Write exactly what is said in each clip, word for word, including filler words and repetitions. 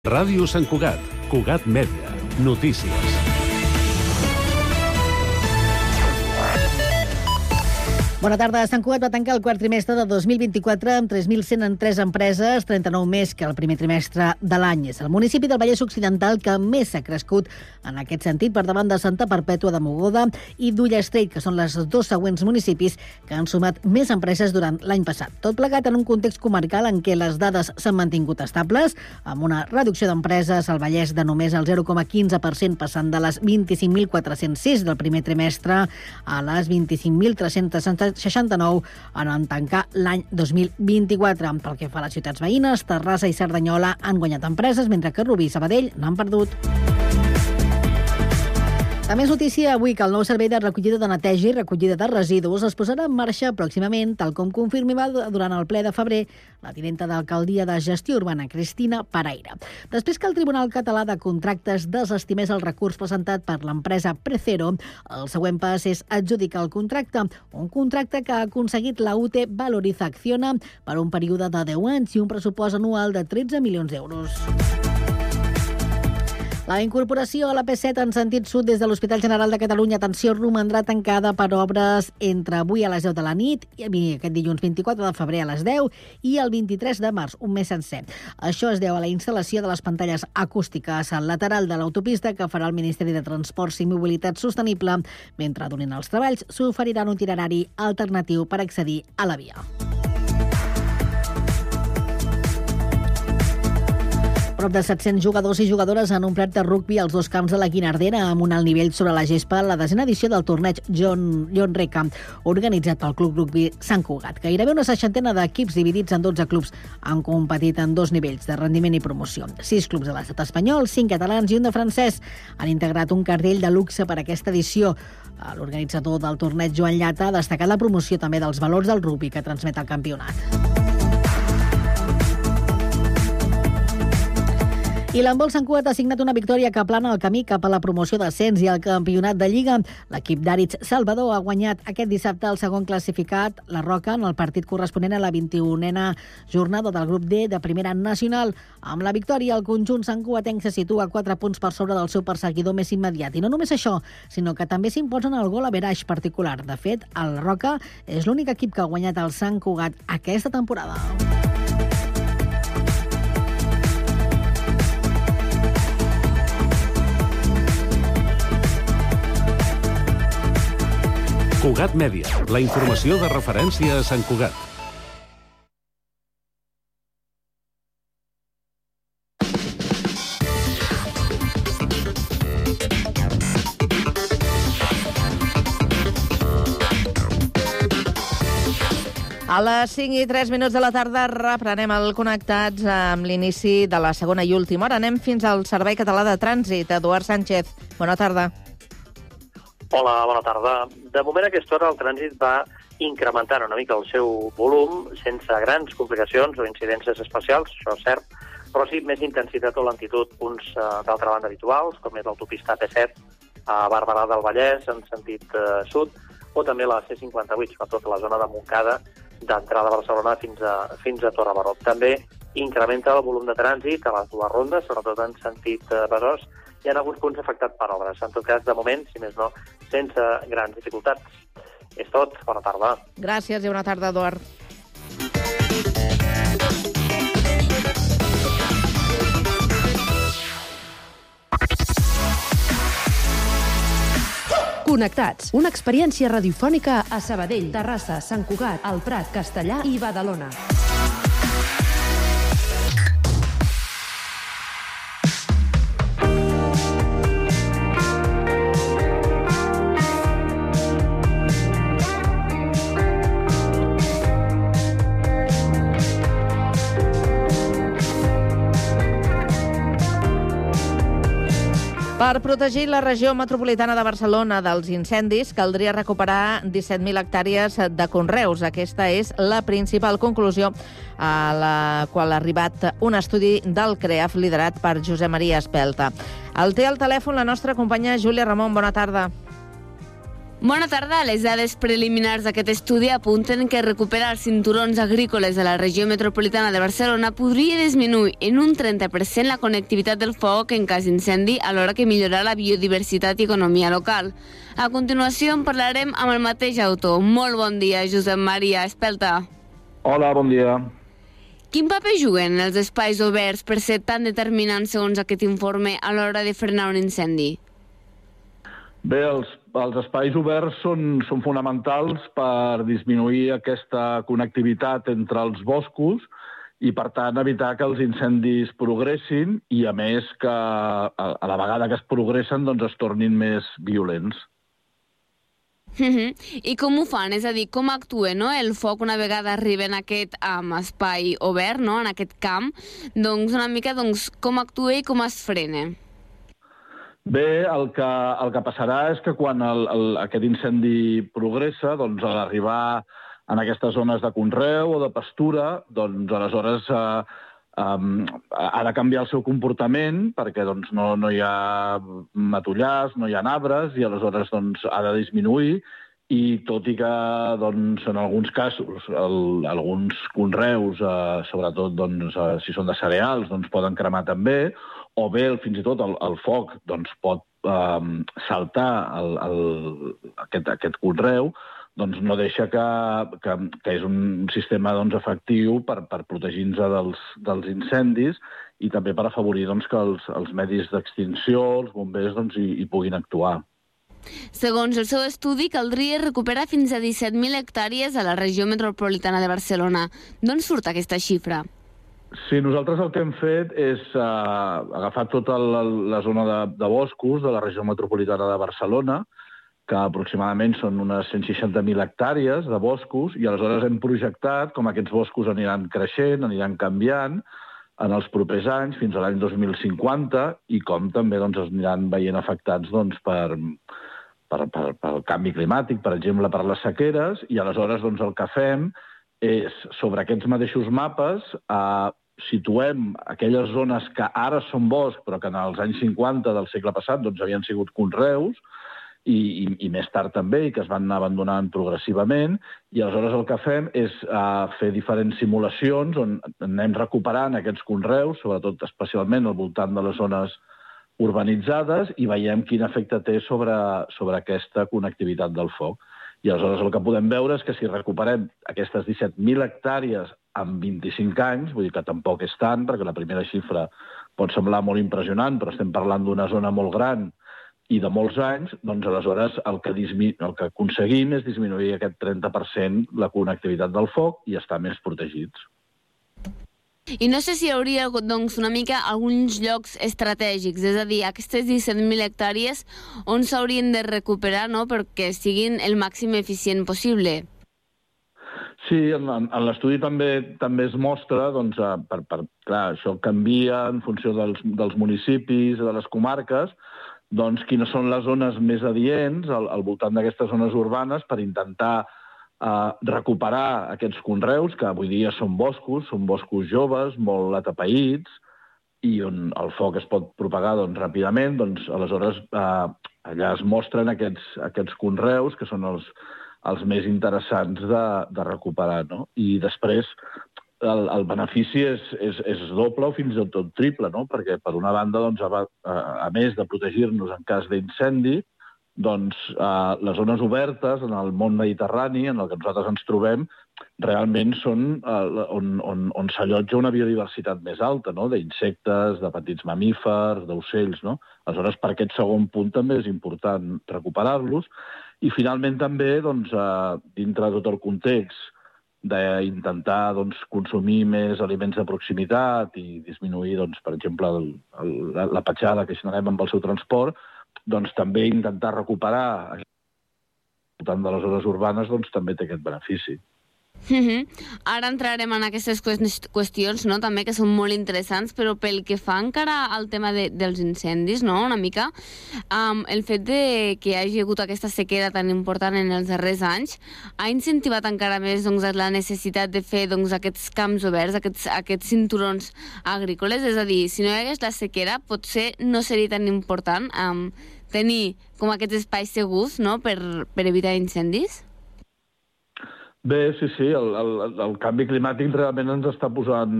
Ràdio Sant Cugat, Cugat Mèdia, notícies. Bona tarda. Sant Cugat va tancar el quart trimestre de dos mil vint-i-quatre amb tres mil cent tres empreses, trenta-nou més que el primer trimestre de l'any. És el municipi del Vallès Occidental que més ha crescut en aquest sentit, per davant de Santa Perpètua de Mogoda i d'Ullastrell, que són les dos següents municipis que han sumat més empreses durant l'any passat. Tot plegat en un context comarcal en què les dades s'han mantingut estables, amb una reducció d'empreses al Vallès de només el zero coma quinze per cent, passant de les vint-i-cinc mil quatre-cents sis del primer trimestre a les vint-i-cinc mil tres-cents seixanta-nou en tancar l'any dos mil vint-i-quatre. Pel que fa a les ciutats veïnes, Terrassa i Cerdanyola han guanyat empreses, mentre que Rubí i Sabadell n'han perdut. També és notícia avui que el nou servei de recollida de neteja i recollida de residus es posarà en marxa pròximament, tal com confirmava durant el ple de febrer la tinenta d'alcaldia de Gestió Urbana, Cristina Paraire. Després que el Tribunal Català de Contractes desestimés el recurs presentat per l'empresa Precero, el següent pas és adjudicar el contracte, un contracte que ha aconseguit la U T Valoriza Acciona per un període de deu anys i un pressupost anual de tretze milions d'euros. La incorporació a la P set en sentit sud des de l'Hospital General de Catalunya, atenció, romandrà tancada per obres entre avui a les deu de la nit i aquest dilluns vint-i-quatre de febrer a les deu i el vint-i-tres de març, un mes sencer. Això es deu a la instal·lació de les pantalles acústiques al lateral de l'autopista que farà el Ministeri de Transports i Mobilitat Sostenible. Mentre durin els treballs, s'oferirà un itinerari alternatiu per accedir a la via. Prop de set-cents jugadors i jugadores han omplert de rugbi als dos camps de la Guinardera amb un alt nivell sobre la gespa a la desena edició del torneig John, John Reca, organitzat pel Club Rugbi Sant Cugat. Gairebé una seixantena d'equips dividits en dotze clubs han competit en dos nivells de rendiment i promoció. Sis clubs de l'estat espanyol, cinc catalans i un de francès han integrat un cartell de luxe per a aquesta edició. L'organitzador del torneig, Joan Llata, ha destacat la promoció també dels valors del rugbi que transmet el campionat. I l'handbol Sant Cugat ha signat una victòria que aplana el camí cap a la promoció d'ascens i al campionat de Lliga. L'equip d'Àrits Salvador ha guanyat aquest dissabte el segon classificat, la Roca, en el partit corresponent a la vint-i-unena jornada del grup D de Primera Nacional. Amb la victòria, el conjunt santcugatenc se situa quatre punts per sobre del seu perseguidor més immediat. I no només això, sinó que també s'imposen el gol average particular. De fet, el Roca és l'únic equip que ha guanyat el Sant Cugat aquesta temporada. Cugat Mèdia, la informació de referència a Sant Cugat. A les cinc i tres minuts de la tarda reprenem el Connectats amb l'inici de la segona i última hora. Anem fins al Servei Català de Trànsit. Eduard Sánchez, bona tarda. Hola, bona tarda. De moment a aquesta hora el trànsit va incrementant una mica el seu volum sense grans complicacions o incidències especials, això és cert, però sí més intensitat o lentitud, punts eh, d'altra banda habituals, com és l'autopista P set a Barberà del Vallès en sentit eh, sud, o també la C cinquanta-vuit, sobretot la zona de Montcada, d'entrada a Barcelona fins a, fins a Torre-Baró. També incrementa el volum de trànsit a les dues rondes, sobretot en sentit eh, Besòs, hi ha alguns punts afectats per obres. En tot cas, de moment, si més no, sense grans dificultats. És tot. Bona tarda. Gràcies i bona tarda, Eduard. Connectats, una experiència radiofònica a Sabadell, Terrassa, Sant Cugat, El Prat, Castellar i Badalona. Per protegir la regió metropolitana de Barcelona dels incendis, caldria recuperar disset mil hectàrees de conreus. Aquesta és la principal conclusió a la qual ha arribat un estudi del CREAF liderat per Josep Maria Espelta. El té al telèfon la nostra companya Júlia Ramon. Bona tarda. Bona tarda. Les dades preliminars d'aquest estudi apunten que recuperar els cinturons agrícoles de la regió metropolitana de Barcelona podria disminuir en un trenta per cent la connectivitat del foc en cas d'incendi, alhora que millorar la biodiversitat i economia local. A continuació en parlarem amb el mateix autor. Molt bon dia, Josep Maria Espelta. Hola, bon dia. Quin paper juguen els espais oberts per ser tan determinants segons aquest informe a l'hora de frenar un incendi? Bé, els, els espais oberts són, són fonamentals per disminuir aquesta connectivitat entre els boscos i, per tant, evitar que els incendis progressin i, a més, que a, a la vegada que es progressen doncs, es tornin més violents. Uh-huh. I com ho fan? És a dir, com actua, no? El foc una vegada arriba en aquest um, espai obert, no? En aquest camp, doncs una mica doncs, com actua i com es frena? Bé, el que, el que passarà és que quan el, el, aquest incendi progressa, doncs a l'arribar en aquestes zones de conreu o de pastura, doncs aleshores eh, um, ha de canviar el seu comportament perquè doncs, no, no hi ha matollars, no hi ha arbres i aleshores doncs, ha de disminuir i tot i que doncs, en alguns casos el, alguns conreus, eh, sobretot doncs, eh, si són de cereals, doncs, poden cremar també, o bé, fins i tot, el, el foc doncs, pot eh, saltar el, el, aquest, aquest conreu, doncs no deixa que, que, que és un sistema doncs, efectiu per, per protegir-nos dels, dels incendis i també per afavorir doncs, que els, els medis d'extinció, els bombers, doncs, hi, hi puguin actuar. Segons el seu estudi, caldria recuperar fins a disset mil hectàrees a la regió metropolitana de Barcelona. D'on surt aquesta xifra? Sí, nosaltres el que hem fet és uh, agafar tota la, la zona de, de boscos de la regió metropolitana de Barcelona, que aproximadament són unes cent seixanta mil hectàrees de boscos, i aleshores hem projectat com aquests boscos aniran creixent, aniran canviant en els propers anys, fins a l'any dos mil cinquanta, i com també doncs, es aniran veient afectats doncs, per, per, per, pel canvi climàtic, per exemple, per les sequeres, i aleshores doncs, el que fem és, sobre aquests mateixos mapes, eh, situem aquelles zones que ara són bosc, però que en els anys cinquanta del segle passat doncs, havien sigut conreus, i, i, i més tard també, i que es van anar abandonant progressivament, i aleshores el que fem és uh, fer diferents simulacions on anem recuperant aquests conreus, sobretot especialment al voltant de les zones urbanitzades, i veiem quin efecte té sobre, sobre aquesta connectivitat del foc. I aleshores el que podem veure és que si recuperem aquestes disset mil hectàrees en vint-i-cinc anys, vull dir que tampoc és tant, perquè la primera xifra pot semblar molt impressionant, però estem parlant d'una zona molt gran i de molts anys, doncs aleshores el que, dismi... el que aconseguim és disminuir aquest trenta per cent la connectivitat del foc i estar més protegits. I no sé si hi hauria doncs, una mica alguns llocs estratègics, és a dir, aquestes disset mil hectàrees on s'haurien de recuperar, no?, perquè siguin el màxim eficient possible. Sí, en, en l'estudi també també es mostra, doncs, per, per, clar, això canvia en funció dels, dels municipis, de les comarques, doncs quines són les zones més adients al, al voltant d'aquestes zones urbanes per intentar Uh, recuperar aquests conreus, que avui dia són boscos, són boscos joves, molt atapeïts, i on el foc es pot propagar doncs, ràpidament, doncs aleshores uh, allà es mostren aquests, aquests conreus, que són els, els més interessants de, de recuperar, no? I després el, el benefici és, és, és doble o fins i tot triple, no? Perquè per una banda, doncs, a, a més de protegir-nos en cas d'incendi, doncs eh, les zones obertes en el món mediterrani, en el que nosaltres ens trobem, realment són eh, on, on, on s'allotja una biodiversitat més alta, no? D'insectes, de petits mamífers, d'ocells, no? Aleshores, per aquest segon punt també és important recuperar-los. I finalment també, doncs, eh, dintre de tot el context d'intentar doncs, consumir més aliments de proximitat i disminuir, doncs, per exemple, el, el, la, la petjada que generem amb el seu transport, doncs també intentar recuperar tant de les zones urbanes doncs, també té aquest benefici. Uh-huh. Ara entrarem en aquestes qüestions, no? També que són molt interessants, però pel que fa encara al tema de, dels incendis, no? Una mica, um, el fet de que hi hagi hagut aquesta sequera tan important en els darrers anys ha incentivat encara més doncs, la necessitat de fer doncs, aquests camps oberts, aquests, aquests cinturons agrícoles, és a dir, si no hi hagués la sequera potser no seria tan important um, tenir com aquests espais segurs, no?, per, per evitar incendis? Bé, sí, sí, el, el, el canvi climàtic realment ens està posant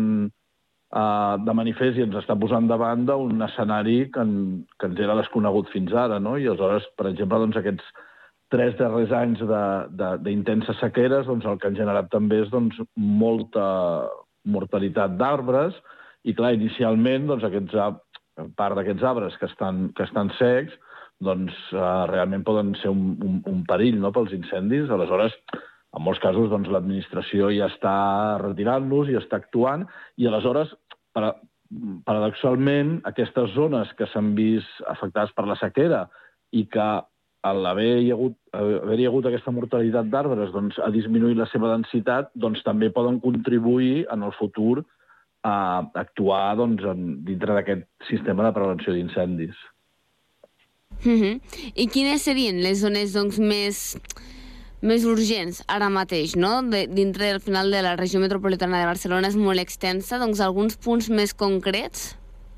uh, de manifest i ens està posant davant d'un escenari que, en, que ens era desconegut fins ara, no? I aleshores, per exemple, doncs, aquests tres darrers anys d'intenses sequeres, doncs, el que han generat també és doncs, molta mortalitat d'arbres i, clar, inicialment, doncs, aquests, part d'aquests arbres que estan, que estan secs, doncs, uh, realment poden ser un, un, un perill, no?, pels incendis. Aleshores, en molts casos, doncs, l'administració ja està retirant-los i està actuant, i aleshores, paradoxalment, aquestes zones que s'han vist afectades per la sequera i que a l'haver-hi hagut, haver-hi hagut aquesta mortalitat d'arbres doncs, ha disminuït la seva densitat, doncs també poden contribuir en el futur a actuar doncs, en, dintre d'aquest sistema de prevenció d'incendis. Mm-hmm. I quines serien les zones doncs, més... més urgents ara mateix, no? De, dintre del final de la regió metropolitana de Barcelona és molt extensa, doncs alguns punts més concrets?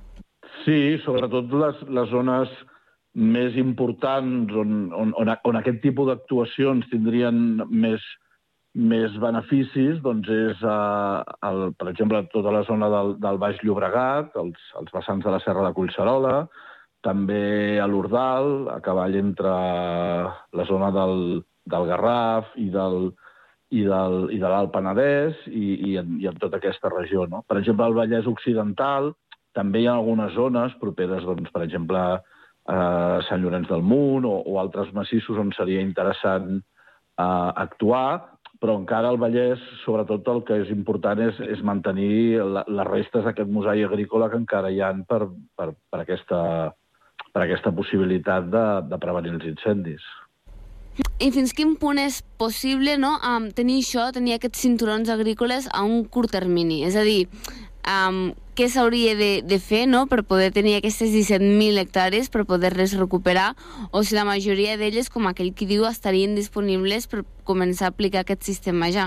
Sí, sobretot les, les zones més importants on, on, on, on aquest tipus d'actuacions tindrien més, més beneficis, doncs és, eh, el, per exemple, tota la zona del, del Baix Llobregat, els, els vessants de la Serra de Collserola, també a l'Ordal, a cavall entre la zona del del Garraf i, del, i, del, i de l'Alt Penedès i, i, en, i en tota aquesta regió. No? Per exemple, al Vallès Occidental també hi ha algunes zones properes, doncs, per exemple, a Sant Llorenç del Munt o, o altres massissos on seria interessant eh, actuar, però encara al Vallès, sobretot, el que és important és, és mantenir la, les restes d'aquest mosaic agrícola que encara hi ha per, per, per, aquesta, per aquesta possibilitat de, de prevenir els incendis. I fins quin punt és possible, no, um, tenir això, tenir aquests cinturons agrícoles a un curt termini? És a dir, um, què s'hauria de, de fer, no?, per poder tenir aquestes disset mil hectàrees per poder-les recuperar, o si la majoria d'elles, com aquell qui diu, estarien disponibles per començar a aplicar aquest sistema ja?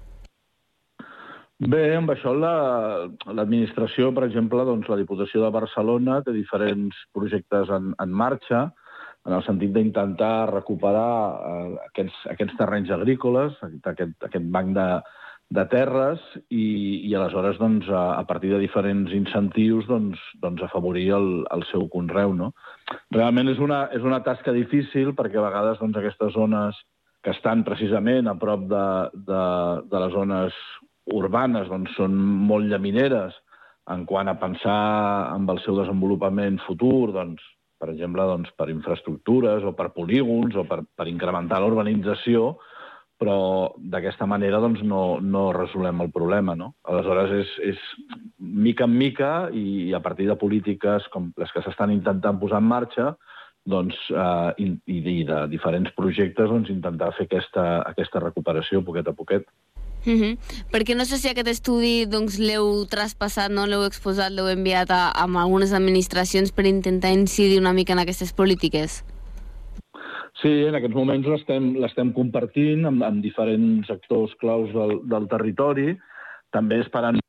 Bé, amb això l'administració, la, per exemple, doncs, la Diputació de Barcelona té diferents projectes en, en marxa, en el sentit d'intentar recuperar eh, aquests, aquests terrenys agrícoles, aquest, aquest banc de, de terres, i, i aleshores, doncs, a, a partir de diferents incentius, doncs, doncs afavorir el, el seu conreu. No? Realment és una, és una tasca difícil, perquè a vegades doncs, aquestes zones que estan precisament a prop de, de, de les zones urbanes doncs, són molt llamineres en quant a pensar en el seu desenvolupament futur, doncs, per exemple, doncs, per infraestructures o per polígons o per, per incrementar l'urbanització, però d'aquesta manera doncs, no, no resolem el problema. No? Aleshores, és, és mica en mica i a partir de polítiques com les que s'estan intentant posar en marxa doncs, eh, i, i de diferents projectes doncs, intentar fer aquesta, aquesta recuperació poquet a poquet. Uh-huh. Perquè no sé si aquest estudi doncs, l'heu traspassat, no l'heu exposat, l'heu enviat a, a algunes administracions per intentar incidir una mica en aquestes polítiques. Sí, en aquests moments l'estem compartint amb, amb diferents actors claus del, del territori, també esperant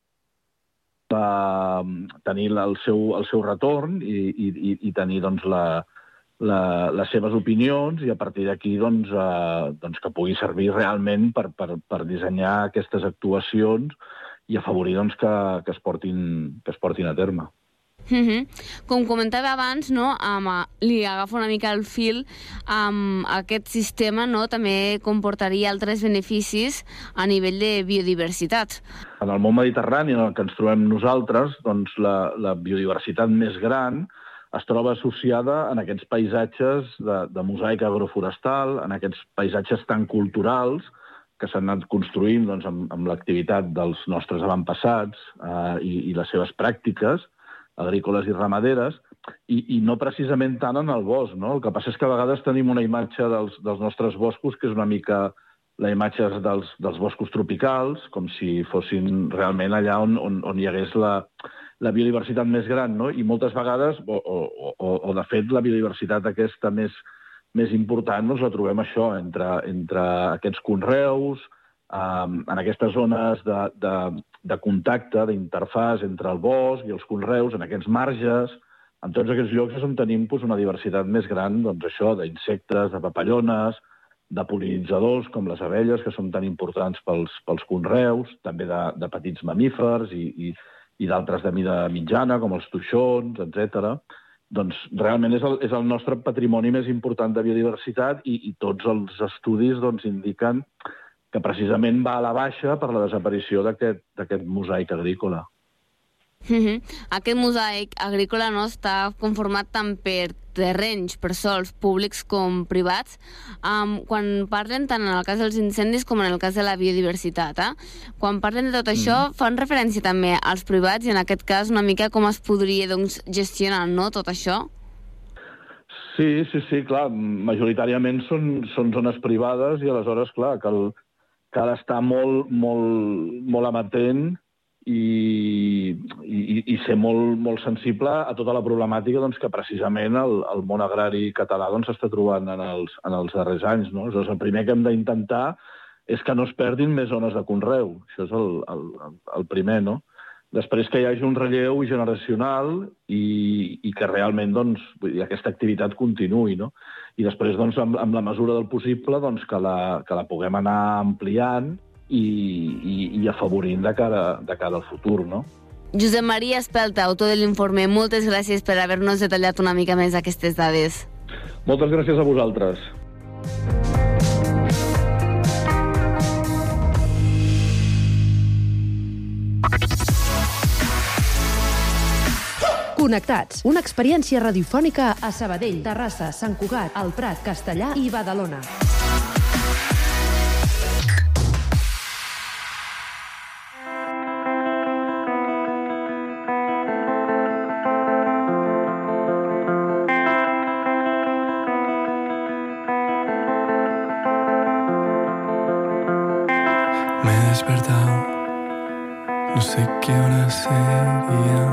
uh, tenir el seu, el seu retorn i, i, i tenir doncs, la, La, les seves opinions i a partir d'aquí doncs, eh, doncs que pugui servir realment per, per, per dissenyar aquestes actuacions i afavorir doncs, que, que, es portin, que es portin a terme. Uh-huh. Com comentava abans, no, um, li agafo una mica el fil, um, aquest sistema no, també comportaria altres beneficis a nivell de biodiversitat. En el món mediterrani en el que ens trobem nosaltres, doncs, la, la biodiversitat més gran es troba associada en aquests paisatges de, de mosaic agroforestal, en aquests paisatges tan culturals que s'han anat construint doncs, amb, amb l'activitat dels nostres avantpassats eh, i, i les seves pràctiques agrícoles i ramaderes, i, i no precisament tant en el bosc. No? El que passa és que a vegades tenim una imatge dels, dels nostres boscos que és una mica la imatge dels, dels boscos tropicals, com si fossin realment allà on, on, on hi hagués la... la biodiversitat més gran, no? I moltes vegades, o, o, o, o de fet, la biodiversitat aquesta més, més important doncs la trobem això, entre, entre aquests conreus, um, en aquestes zones de, de, de contacte, d'interfàs entre el bosc i els conreus, en aquests marges, en tots aquests llocs és on tenim doncs, una diversitat més gran doncs, això d'insectes, de papallones, de pol·linitzadors, com les abelles, que són tan importants pels, pels conreus, també de, de petits mamífers i, i, i d'altres de mida mitjana, com els toixons, etcètera. Doncs realment és el, és el nostre patrimoni més important de biodiversitat i, i tots els estudis doncs, indiquen que precisament va a la baixa per la desaparició d'aquest mosaic agrícola. Uh-huh. Aquest mosaic agrícola no està conformat tant per terrenys, per sols públics com privats, um, quan parlen tant en el cas dels incendis com en el cas de la biodiversitat. Eh? Quan parlen de tot això, mm. fan referència també als privats i en aquest cas una mica com es podria doncs, gestionar no, tot això? Sí, sí, sí, clar, majoritàriament són, són zones privades i aleshores, clar, cal, cal estar molt, molt, molt amatent I, i, i ser molt, molt sensible a tota la problemàtica doncs, que precisament el, el món agrari català doncs, s'està trobant en els, en els darrers anys. No? Aleshores, el primer que hem d'intentar és que no es perdin més zones de conreu. Això és el, el, el primer, no? Després que hi hagi un relleu generacional i, i que realment doncs, vull dir, aquesta activitat continuï, no? I després, doncs, amb, amb la mesura del possible, doncs, que, la, que la puguem anar ampliant I, i, i afavorint de cara, de cara al futur, no? Josep Maria Espelta, autor de l'informe, moltes gràcies per haver-nos detallat una mica més aquestes dades. Moltes gràcies a vosaltres. Connectats, una experiència radiofònica a Sabadell, Terrassa, Sant Cugat, El Prat, Castellar i Badalona. Despertado, no sé qué hora sería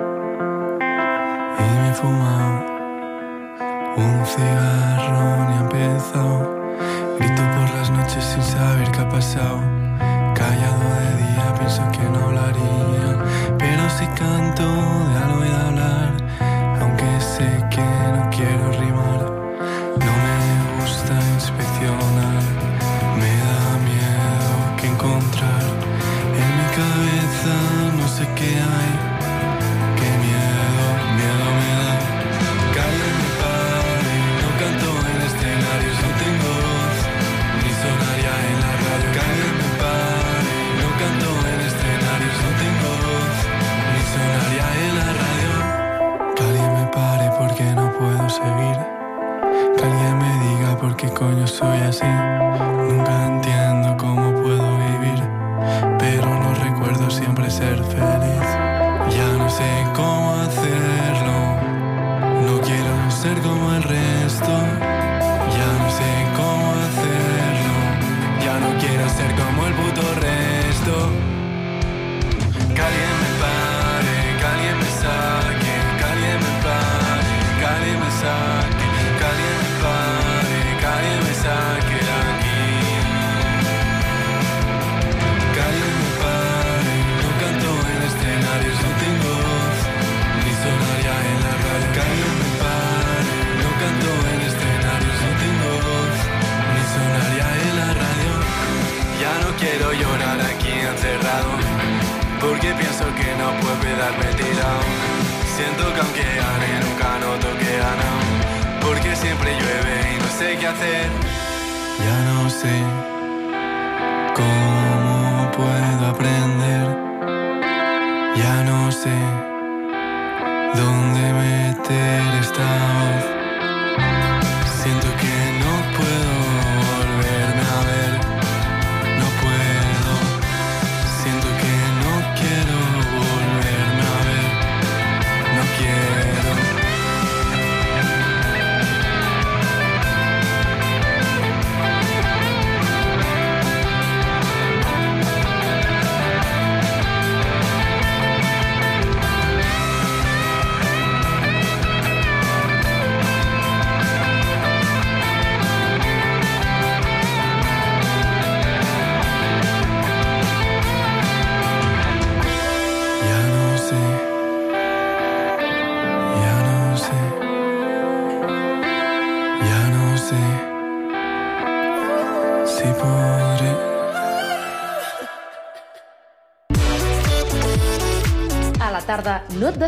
y me he fumado un cigarro y he empezado. Grito por las noches sin saber qué ha pasado. Callado de día pienso que no hablaría, pero si canto de algo he de hablar, aunque sé que no quiero rimar. No me gusta inspeccionar, me da miedo que encontrar en mi cabeza no sé qué hay, qué miedo, miedo me da. Calle me pare, no canto en escenarios, no tengo voz, ni sonaría en la radio. Calle me pare, no canto en escenarios, no tengo voz, ni sonaría en la radio. Que alguien me pare porque no puedo seguir, que alguien me diga por qué coño soy así. Nunca entiendo cómo puedo vivir, pero no recuerdo siempre ser feliz. Ya no sé cómo hacerlo, no quiero ser como el resto. Ya no sé cómo hacerlo, ya no quiero ser como el puto resto. Que alguien me pare, que alguien me saque, que alguien me pare, que alguien me saque, que alguien me pare, que alguien me saque de aquí. Que alguien me pare, no canto en escenarios, no tengo voz, ni sonaría en la radio. Que alguien me pare, no canto en escenarios, no tengo voz, ni sonaría en la radio. Ya no quiero llorar aquí encerrado, porque pienso que no puedo quedarme tirado. Siento que aunque gane nunca noto que he ganado, porque siempre llueve y no sé qué hacer. Ya no sé cómo puedo aprender, ya no sé dónde meter esta voz. Siento que no puedo volverme a ver, no puedo. Siento que no quiero volverme a ver, no quiero. ti podré. A la tarda no et des...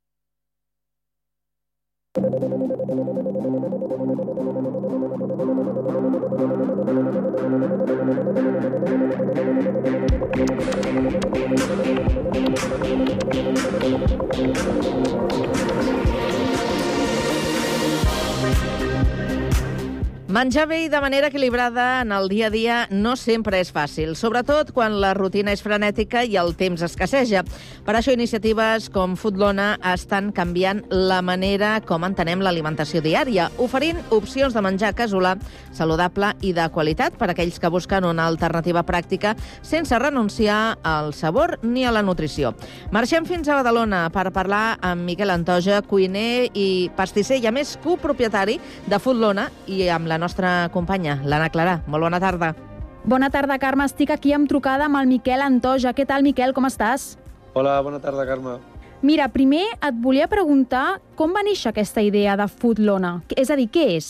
Menjar bé i de manera equilibrada en el dia a dia no sempre és fàcil, sobretot quan la rutina és frenètica i el temps escasseja. Per això iniciatives com Foodlona estan canviant la manera com entenem l'alimentació diària, oferint opcions de menjar casolà, saludable i de qualitat per a aquells que busquen una alternativa pràctica sense renunciar al sabor ni a la nutrició. Marxem fins a Badalona per parlar amb Miquel Antoja, cuiner i pastisser i a més copropietari de Foodlona, i amb la nostra companya, l'Anna Clarà. Molt bona tarda. Bona tarda, Carme. Estic aquí amb trucada amb el Miquel Antoja. Què tal, Miquel? Com estàs? Hola, bona tarda, Carme. Mira, primer et volia preguntar com va néixer aquesta idea de Foodlona. És a dir, què és?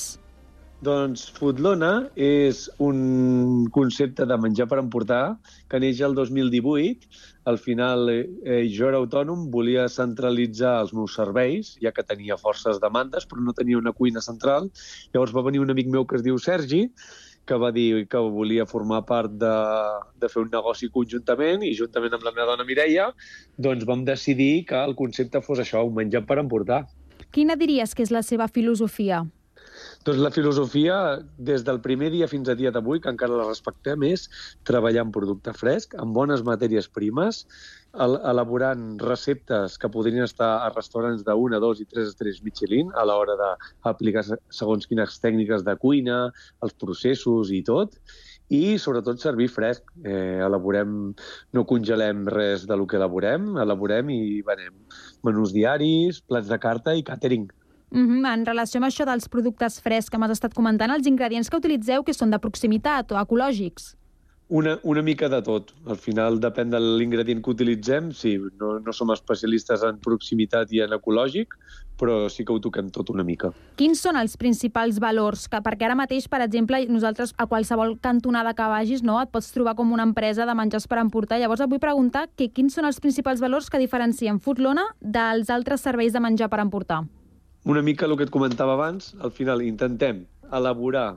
Doncs Foodlona és un concepte de menjar per emportar que neix el dos mil divuit. Al final, eh, jo era autònom, volia centralitzar els meus serveis, ja que tenia forces demandes, però no tenia una cuina central. Llavors va venir un amic meu que es diu Sergi, que va dir que volia formar part de, de fer un negoci conjuntament, i juntament amb la meva dona Mireia, doncs vam decidir que el concepte fos això, un menjar per emportar. Quina diries que és la seva filosofia? Doncs la filosofia, des del primer dia fins a dia d'avui, que encara la respectem, és treballar amb producte fresc, amb bones matèries primes, elaborant receptes que podrien estar a restaurants d'una, dos i tres estrelles Michelin a l'hora d'aplicar segons quines tècniques de cuina, els processos i tot, i sobretot servir fresc. Eh, elaborem, no congelem res del que elaborem, elaborem i venem menús diaris, plats de carta i càtering. Mm-hmm. En relació amb això dels productes frescs que m'has estat comentant, els ingredients que utilitzeu que són de proximitat o ecològics? Una, una mica de tot. Al final depèn de l'ingredient que utilitzem. Sí, no, no som especialistes en proximitat i en ecològic, però sí que ho toquem tot una mica. Quins són els principals valors? Que, perquè ara mateix, per exemple, nosaltres a qualsevol cantonada que vagis, no, et pots trobar com una empresa de menjars per emportar. Llavors et vull preguntar que quins són els principals valors que diferencien Foodlona dels altres serveis de menjar per emportar? Una mica el que et comentava abans, al final intentem elaborar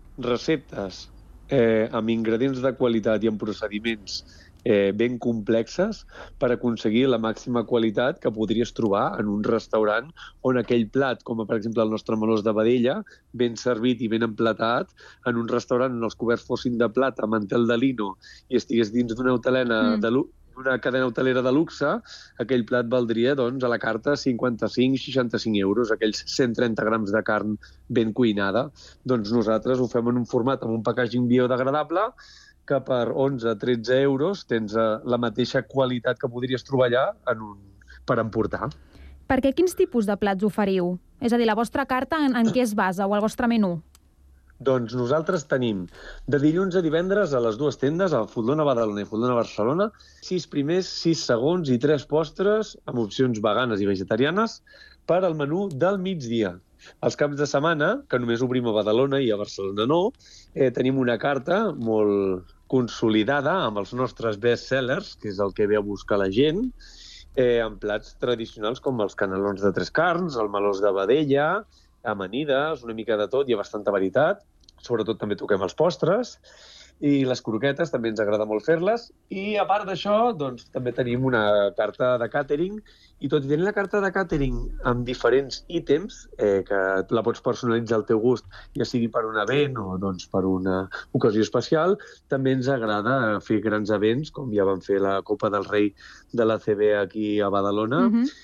receptes eh, amb ingredients de qualitat i amb procediments eh, ben complexes per aconseguir la màxima qualitat que podries trobar en un restaurant on aquell plat, com per exemple el nostre melós de vedella, ben servit i ben emplatat, en un restaurant on els coberts fossin de plata, mantel de lino i estigués dins d'una hotelena mm. de luxe, una cadena hotelera de luxe, aquell plat valdria doncs, a la carta cinquanta-cinc a seixanta-cinc euros, aquells cent trenta grams de carn ben cuinada. Doncs nosaltres ho fem en un format amb un packaging biodegradable que per onze a tretze euros tens la mateixa qualitat que podries trobar allà en un, per emportar. Per què quins tipus de plats oferiu? És a dir, la vostra carta en, en què es basa o el vostre menú? Doncs nosaltres tenim de dilluns a divendres a les dues tendes, a Foodlona Badalona i Foodlona Barcelona, sis primers, sis segons i tres postres amb opcions veganes i vegetarianes per al menú del migdia. Els caps de setmana, que només obrim a Badalona i a Barcelona no, eh, tenim una carta molt consolidada amb els nostres best-sellers, que és el que ve a buscar la gent, eh, amb plats tradicionals com els canelons de tres carns, el melós de vedella, amanides, una mica de tot, hi ha bastanta varietat. Sobretot també toquem els postres i les croquetes, també ens agrada molt fer-les. I a part d'això, doncs, també tenim una carta de càtering, i tot i tenir la carta de càtering amb diferents ítems, eh, que la pots personalitzar al teu gust, ja sigui per un event o doncs, per una ocasió especial, també ens agrada fer grans events, com ja vam fer la Copa del Rei de l'A C B aquí a Badalona, mm-hmm.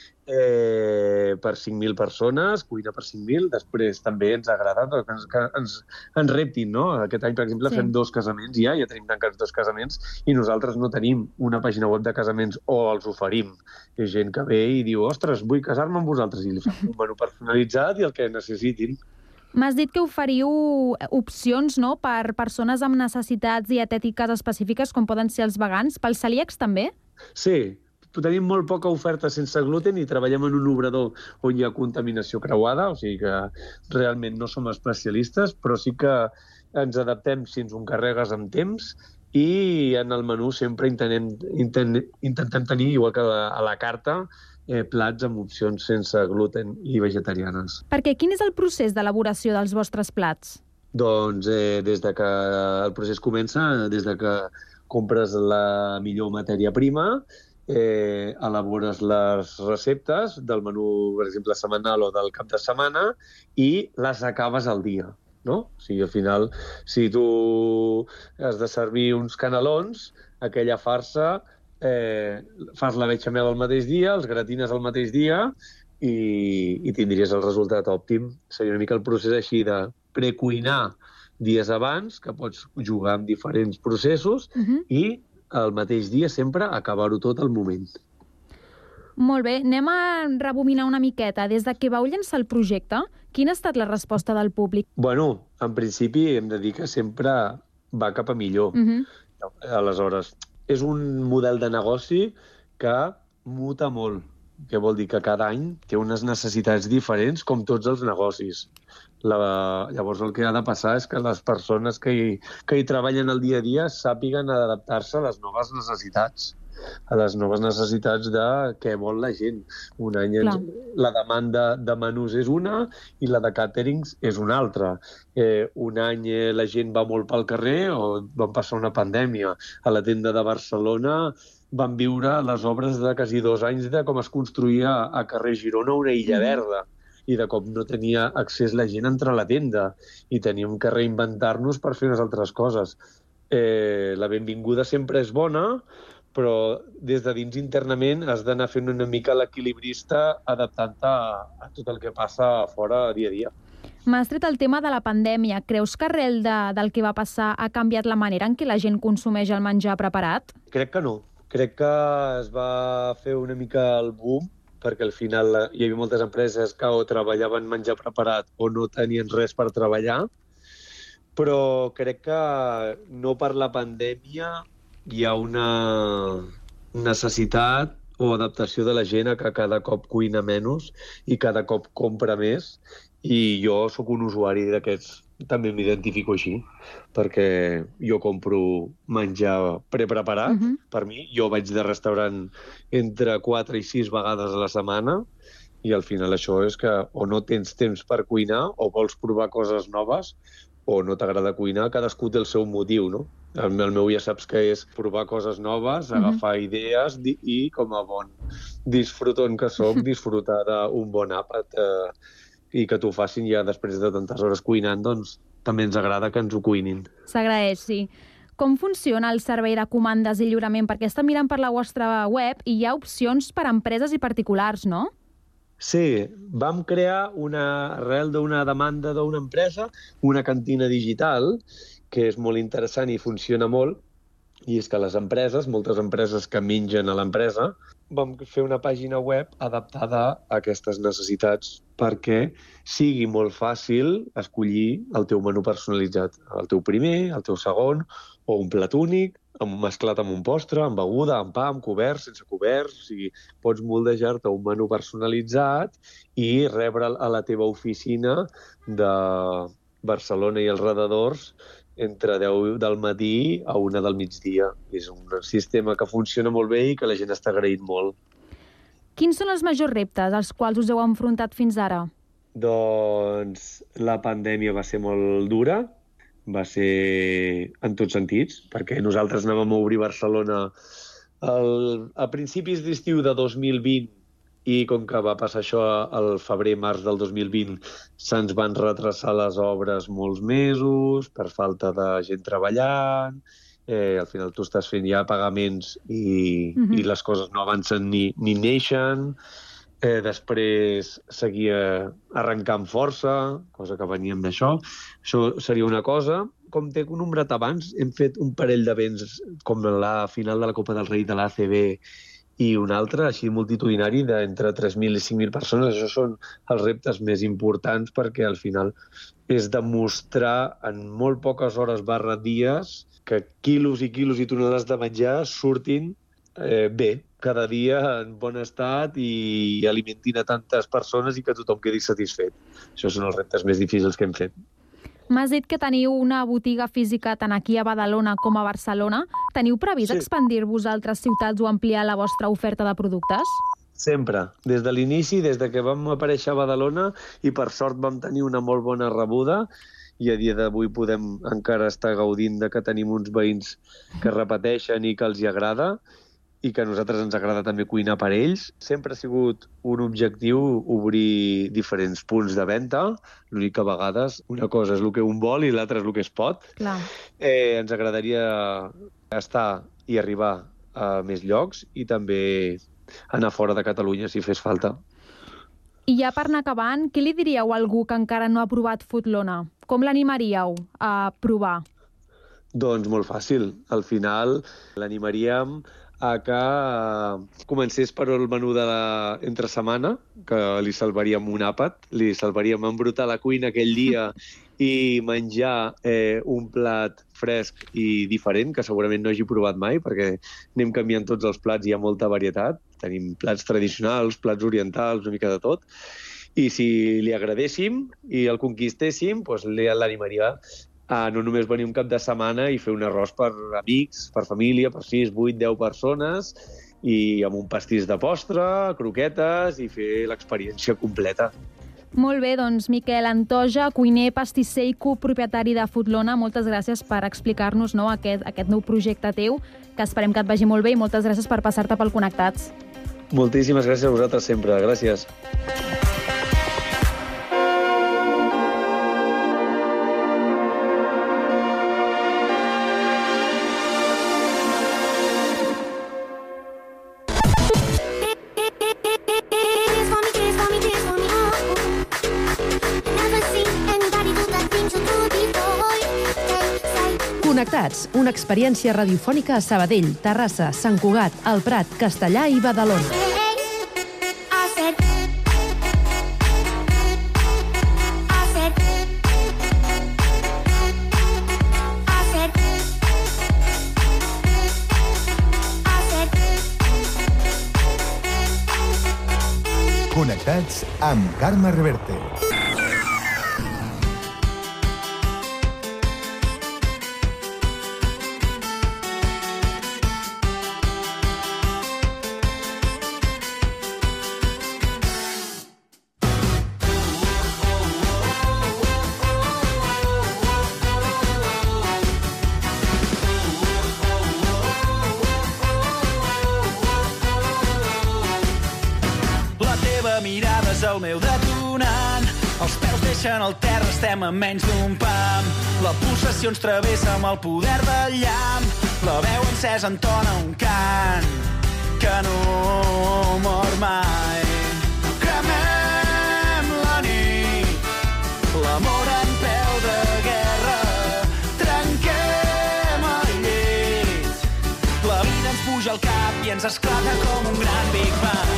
Eh, per cinc mil persones, cuina per cinc mil. Després també ens agrada que ens, que ens, ens reptin, no? Aquest any, per exemple, sí. fem dos casaments ja, ja tenim tancats dos casaments, i nosaltres no tenim una pàgina web de casaments o els oferim. Hi ha gent que ve i diu, ostres, vull casar-me amb vosaltres, i li fem un menú personalitzat i el que necessitin. M'has dit que oferiu opcions, no?, per persones amb necessitats dietètiques específiques, com poden ser els vegans. Pels celíacs també? Sí. tenim molt poca oferta sense gluten i treballem en un obrador on hi ha contaminació creuada, o sigui que realment no som especialistes, però sí que ens adaptem si ens ho encarregues amb temps i en el menú sempre intentem, intentem, intentem tenir, igual que a la, a la carta, eh, plats amb opcions sense gluten i vegetarianes. Perquè quin és el procés d'elaboració dels vostres plats? Doncs eh, des de que el procés comença, des de que compres la millor matèria prima, eh, elabores les receptes del menú, per exemple, setmanal o del cap de setmana i les acabes al dia. No? O sigui, al final, si tu has de servir uns canelons, aquella farsa, eh, fas la bechamel el mateix dia, els gratines el mateix dia i, i tindries el resultat òptim. Seria una mica el procés així de precuinar dies abans, que pots jugar amb diferents processos, uh-huh. i el mateix dia sempre acabar-ho tot al moment. Molt bé, anem a rebobinar una miqueta. Des de que vau llançar el projecte, quina ha estat la resposta del públic? Bueno, en principi hem de dir que sempre va cap a millor. Uh-huh. Aleshores, és un model de negoci que muta molt, que vol dir que cada any té unes necessitats diferents, com tots els negocis. La... Llavors el que ha de passar és que les persones que hi, que hi treballen el dia a dia sàpiguen adaptar-se a les noves necessitats, a les noves necessitats de què vol la gent. Un any ens... la demanda de menús és una i la de càterings és una altra. Eh, un any eh, la gent va molt pel carrer o van passar una pandèmia. A la tenda de Barcelona van viure les obres de quasi dos anys de com es construïa a carrer Girona una illa mm-hmm. verda. I de cop no tenia accés la gent a entrar a la tenda i teníem que reinventar-nos per fer unes altres coses. Eh, la benvinguda sempre és bona, però des de dins internament has d'anar fent una mica l'equilibrista adaptant-te a, a tot el que passa fora dia a dia. M'has tret el tema de la pandèmia. Creus que arrel de, del que va passar ha canviat la manera en què la gent consumeix el menjar preparat? Crec que no. Crec que es va fer una mica el boom perquè al final hi havia moltes empreses que o treballaven menjar preparat o no tenien res per treballar, però crec que no per la pandèmia hi ha una necessitat o adaptació de la gent a que cada cop cuina menys i cada cop compra més, i jo sóc un usuari d'aquests, també m'identifico així, perquè jo compro menjar prepreparat, uh-huh. per mi, jo vaig de restaurant entre quatre i sis vegades a la setmana, i al final això és que o no tens temps per cuinar, o vols provar coses noves, o no t'agrada cuinar, cadascú té el seu motiu, no? El meu ja saps que és provar coses noves, uh-huh. agafar idees i, com a bon disfrutant que soc, disfrutar d'un bon àpat eh, i que t'ho facin ja després de tantes hores cuinant, doncs també ens agrada que ens ho cuinin. S'agraeix, sí. Com funciona el servei de comandes i lliurament? Perquè està mirant per la vostra web i hi ha opcions per a empreses i particulars, no? Sí, vam crear una arrel d'una demanda d'una empresa, una cantina digital, que és molt interessant i funciona molt, i és que les empreses, moltes empreses que mengen a l'empresa, vam fer una pàgina web adaptada a aquestes necessitats perquè sigui molt fàcil escollir el teu menú personalitzat, el teu primer, el teu segon, o un plat únic, mesclat amb un postre, amb beguda, amb pa, amb coberts, sense coberts. O sigui, pots moldejar-te un menú personalitzat i rebre'l a la teva oficina de Barcelona i els redadors entre deu del matí a una del migdia. És un sistema que funciona molt bé i que la gent està agraint molt. Quins són els majors reptes als quals us heu enfrontat fins ara? Doncs la pandèmia va ser molt dura, va ser en tots sentits, perquè nosaltres anàvem a obrir Barcelona el, a principis d'estiu de dos mil vint i com que va passar això al febrer-març del dos mil vint, se'ns van retrasar les obres molts mesos per falta de gent treballant. Eh, al final tu estàs fent ja pagaments i, mm-hmm. i les coses no avancen ni, ni neixen. Eh, després seguia arrencant força, cosa que veníem d'això. Això seria una cosa. Com t'he nombrat abans, hem fet un parell d'events com la final de la Copa del Rei de l'A C B i un altre, així multitudinari, d'entre tres mil i cinc mil persones. Això són els reptes més importants perquè al final és demostrar en molt poques hores barra dies que quilos i quilos i tonelades de menjar surtin eh, bé, cada dia en bon estat i alimentin a tantes persones i que tothom quedi satisfet. Això són els reptes més difícils que hem fet. M'has dit que teniu una botiga física tant aquí a Badalona com a Barcelona. Teniu previst Sí. expandir-vos a altres ciutats o ampliar la vostra oferta de productes? Sempre. Des de l'inici, des de que vam aparèixer a Badalona, i per sort vam tenir una molt bona rebuda, i a dia d'avui podem encara estar gaudint de que tenim uns veïns que repeteixen i que els hi agrada, i que a nosaltres ens agrada també cuinar per ells. Sempre ha sigut un objectiu obrir diferents punts de venda, l'únic que a vegades una cosa és el que un vol i l'altra és el que es pot. Clar. Eh, ens agradaria estar i arribar a més llocs i també anar fora de Catalunya si fes falta. I ja per anar acabant, què li diríeu a algú que encara no ha provat Foodlona? Com l'animaríeu a provar? Doncs molt fàcil. Al final l'animaríem a que eh, comencés per el menú de la entre setmana, que li salvaríem un àpat, li salvaríem embrutar la cuina aquell dia i menjar eh, un plat fresc i diferent, que segurament no hagi provat mai, perquè anem canviant tots els plats i hi ha molta varietat. Tenim plats tradicionals, plats orientals, una mica de tot. I si li agradéssim i el conquistéssim, doncs l'animaria a no només venir un cap de setmana i fer un arròs per amics, per família, per sis, vuit, deu persones, i amb un pastís de postre, croquetes, i fer l'experiència completa. Molt bé, doncs Miquel Antoja, cuiner, pastisser i copropietari de Foodlona, moltes gràcies per explicar-nos no, aquest, aquest nou projecte teu, que esperem que et vagi molt bé, i moltes gràcies per passar-te pel Connectats. Moltíssimes gràcies a vosaltres sempre. Gràcies. Connectats, una experiència radiofònica a Sabadell, Terrassa, Sant Cugat, El Prat, Castellà i Badalona. Connectats amb Carme Reverte. El meu detonant, els peus deixen el terra, estem a menys d'un pam. La pulsació ens travessa amb el poder del llamp. La veu encesa entona un cant que no mor mai. Cremem la nit, l'amor en peu de guerra. Trenquem el llit, la vida ens puja al cap i ens esclata com un gran Big Bang.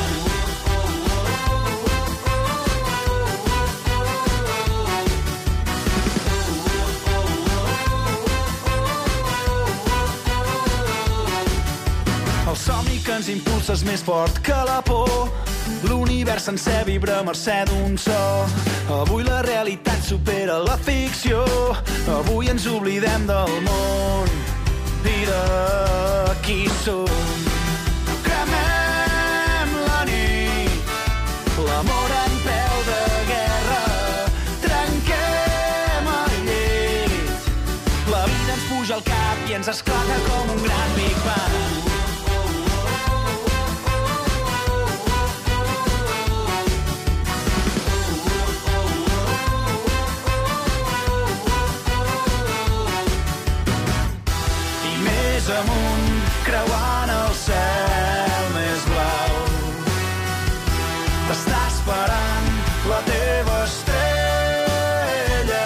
El somni que ens impulsa és més fort que la por. L'univers sencer vibra a mercè d'un so. Avui la realitat supera la ficció. Avui ens oblidem del món i de qui som. Cremem la nit, l'amor en peu de guerra. Trenquem el llit, la vida ens puja al cap i ens esclata com un gran Big Bang. Amunt, creuant el cel més blau. T'està esperant la teva estrella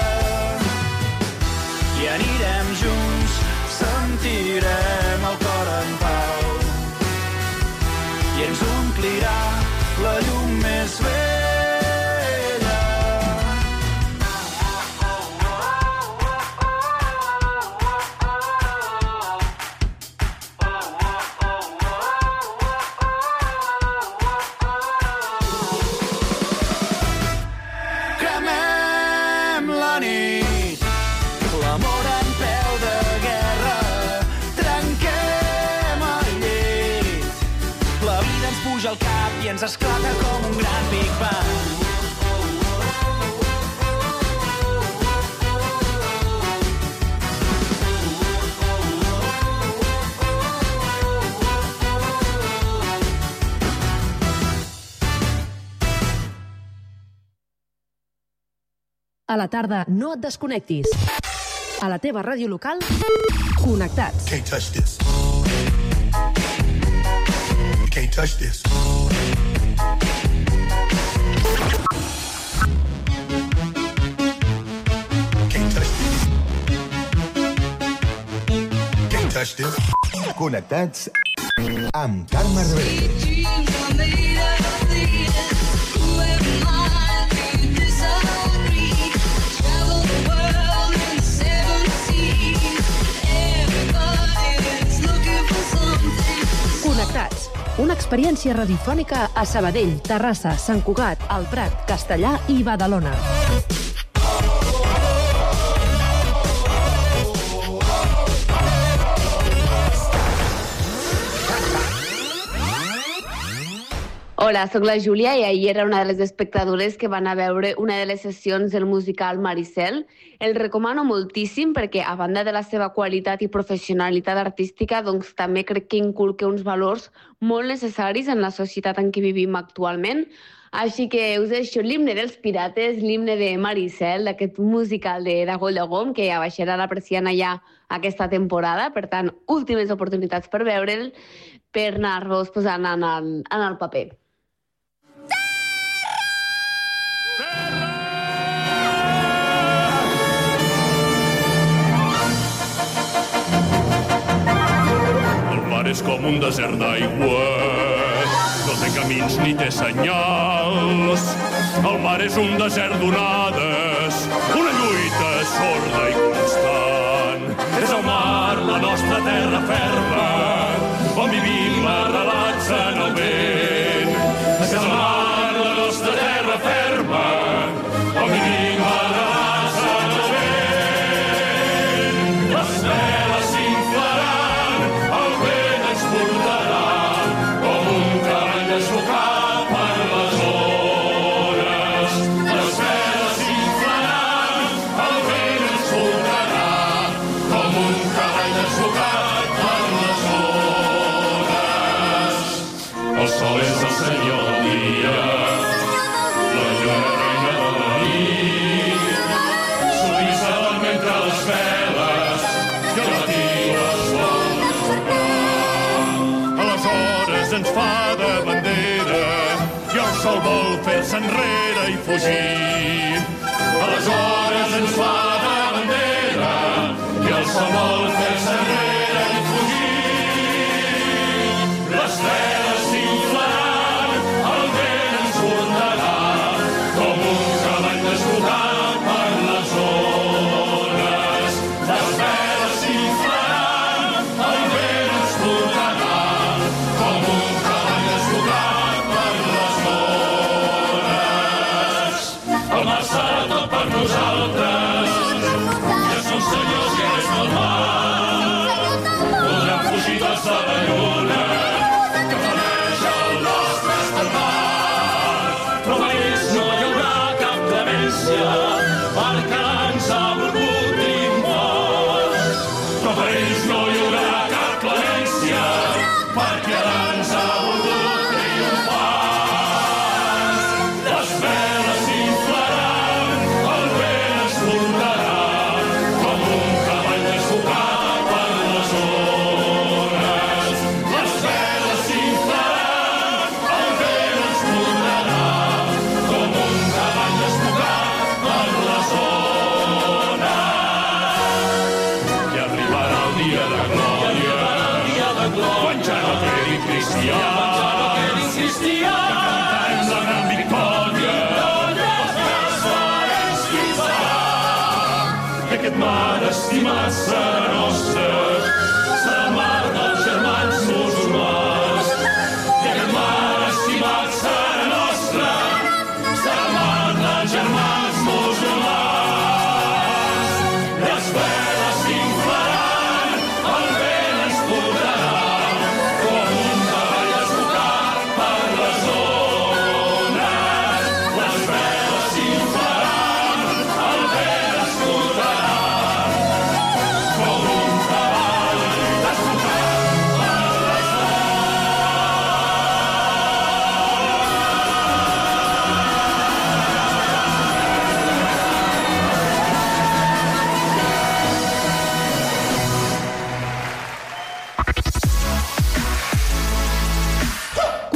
i anirem junts, sentirem el cor en pau. i ens esclata com un gran Big Bang. A la tarda no et desconnectis. A la teva ràdio local, connectats. Can't touch this. You can't touch this. Can't touch this. Can't touch this. Connectats amb Carme Reverte. Connectats. Una experiència radiofònica a Sabadell, Terrassa, Sant Cugat, El Prat, Castellà i Badalona. Hola, sóc la Júlia i ahir era una de les espectadores que van a veure una de les sessions del musical Maricel. El recomano moltíssim perquè, a banda de la seva qualitat i professionalitat artística, doncs també crec que inculca uns valors molt necessaris en la societat en què vivim actualment. Així que us deixo l'himne dels pirates, l'himne de Maricel, d'aquest musical de Dago Llagom, que ja baixarà la persiana ja aquesta temporada. Per tant, últimes oportunitats per veure'l, per anar-vos posant en el, en el paper. És com un desert d'aigua, no té camins ni té senyals. El mar és un desert d'onades, una lluita sorda i constant. És el mar, la nostra terra ferma, on vivim arrelats en el vent. És el mar, la nostra terra ferma, on vivim arrelats en el vent. Les veles s'inflaran, el vent ens portarà com un cavall desbocat per les ones. Les veles s'inflaran, el vent ens portarà com un cavall desbocat per les ones. El sol és el senyor del dia, la lluna reina de la nit. Sovint s'adorm entre les veles i al matí les vol despertar. Aleshores ens fa de bandera i el sol vol fer-se enrere i fugir. Aleshores ens fa de bandera i el sol vol fer-se enrere i fugir. Les veles s'inflaran, el vent ens portarà com un cavall desbocat per les ones. Les veles s'inflaran, el vent ens portarà com un cavall desbocat per les ones. El mar serà tot per nosaltres, ja som senyors i és el mar. Podrem fugir dels de la lluna, que planeix el nostre estendard. Però per ells no hi haurà cap clemència, perquè ens ha volgut immorts. Però per ells no hi haurà cap clemència, perquè ens ha volgut triomfar. Les veles s'inflaran, el vent ens portarà com un cavall desbocat per les ones. Les veles s'inflaran, el vent ens portarà com un cavall desbocat per les ones. I arribarà el dia de glòria, quan ja no quedi cristià, que cantarem la gran victòria, els meus mares qui farà. I aquest mar estimat serà nostre, serà el mar dels germans musulmans. I aquest mar estimat serà nostre, serà el mar dels germans musulmans. Les veles s'inflaran, el vent ens portarà com un cavall desbocat per les ones.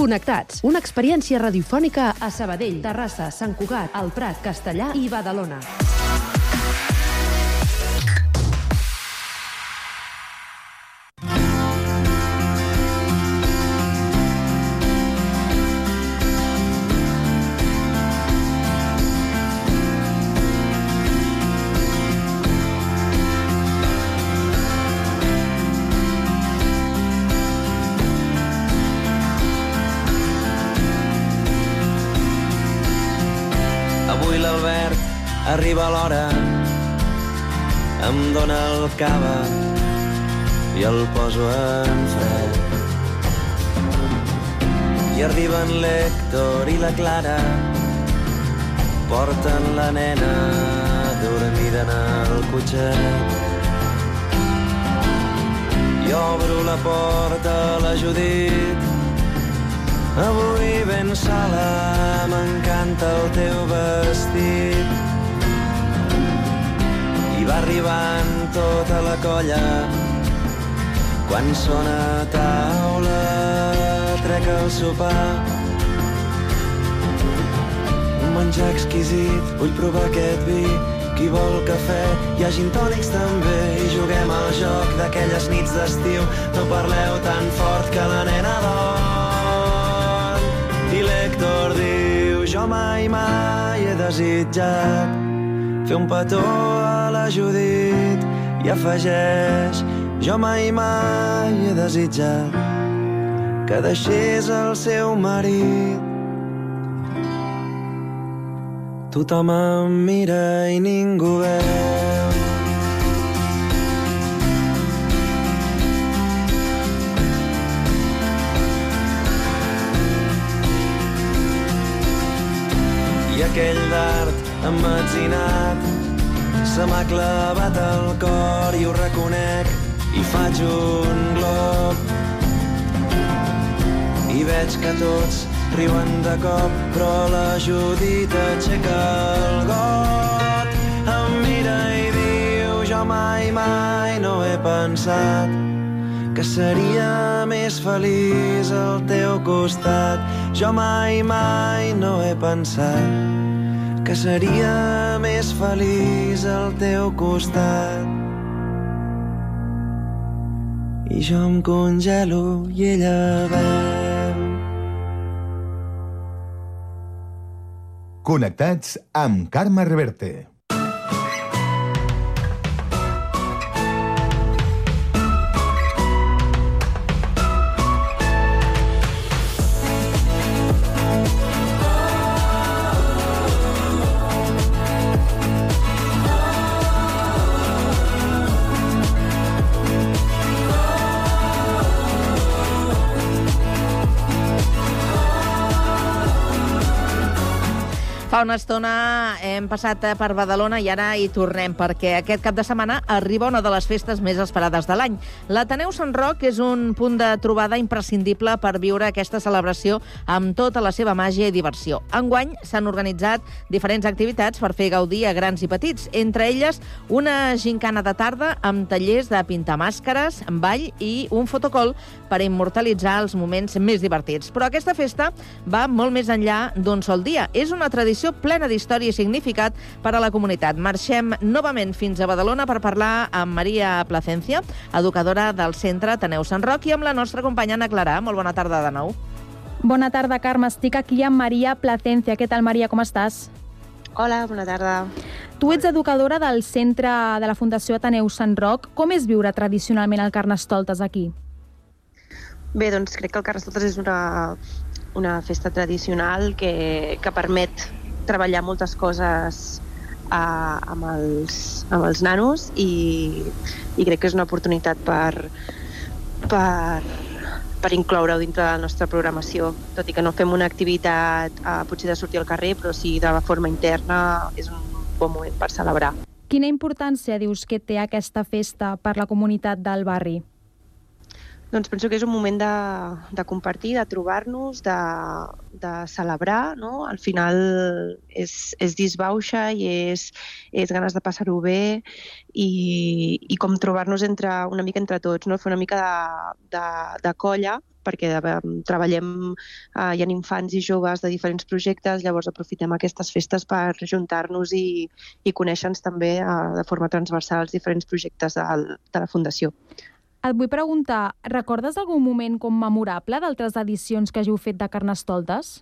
Connectats, una experiència radiofònica a Sabadell, Terrassa, Sant Cugat, El Prat, Castellar i Badalona. Arriba l'hora, em dóna el cava i el poso en fred. I arriben l'Héctor i la Clara, porten la nena dormida en el cotxet. I obro la porta a la Judit, avui ben sola, m'encanta el teu vestit. I va arribant tota la colla, quan sona a taula, trec el sopar. Un menjar exquisit, vull provar aquest vi, qui vol cafè, hi ha gin tònics també, i juguem al joc d'aquelles nits d'estiu, no parleu tan fort que la nena dorm. I l'Héctor diu, jo mai, mai he desitjat fer un petó a la Judit, i afegeix, jo mai, mai he desitjat que deixés el seu marit. Tothom em mira i ningú veu. I aquell dard emmetzinat se m'ha clavat al cor i ho reconec i faig un glob. I veig que tots riuen de cop, però la Judit aixeca el got, em mira i diu, jo mai, mai no he pensat que seria més feliç al teu costat. Jo mai, mai no he pensat que seria més feliç al teu costat. I jo em congelo i ella veu. Connectats amb Carme Reverte. Fa una estona hem passat per Badalona i ara hi tornem, perquè aquest cap de setmana arriba una de les festes més esperades de l'any. L'Ateneu Sant Roc és un punt de trobada imprescindible per viure aquesta celebració amb tota la seva màgia i diversió. Enguany s'han organitzat diferents activitats per fer gaudir a grans i petits, entre elles una gincana de tarda amb tallers de pintar màscares, ball i un fotocol per immortalitzar els moments més divertits. Però aquesta festa va molt més enllà d'un sol dia. És una tradició plena d'història i significat per a la comunitat. Marxem novament fins a Badalona per parlar amb Maria Placencia, educadora del Centre Ateneu Sant Roc, i amb la nostra companya Ana Clarà. Molt bona tarda de nou. Bona tarda, Carme. Estic aquí amb Maria Placencia. Què tal, Maria? Com estàs? Hola, bona tarda. Tu ets educadora del Centre de la Fundació Ateneu Sant Roc. Com és viure tradicionalment el Carnestoltes aquí? Bé, doncs crec que el Carnestoltes és una, una festa tradicional que, que permet treballar moltes coses uh, amb, els, amb els nanos i, i crec que és una oportunitat per, per, per incloure-ho dintre de la nostra programació. Tot i que no fem una activitat uh, potser de sortir al carrer, però sí de forma interna és un bon moment per celebrar. Quina importància dius que té aquesta festa per la comunitat del barri? Doncs penso que és un moment de, de compartir, de trobar-nos, de, de celebrar, no? Al final és, és disbauxa i és, és ganes de passar-ho bé i, i com trobar-nos entre, una mica entre tots, no? Fer una mica de, de, de colla perquè eh, treballem, eh, hi ha infants i joves de diferents projectes, llavors aprofitem aquestes festes per juntar-nos i, i conèixer-nos també eh, de forma transversal els diferents projectes de, de la Fundació. Et vull preguntar, recordes algun moment com memorable d'altres edicions que hàgiu fet de Carnestoltes?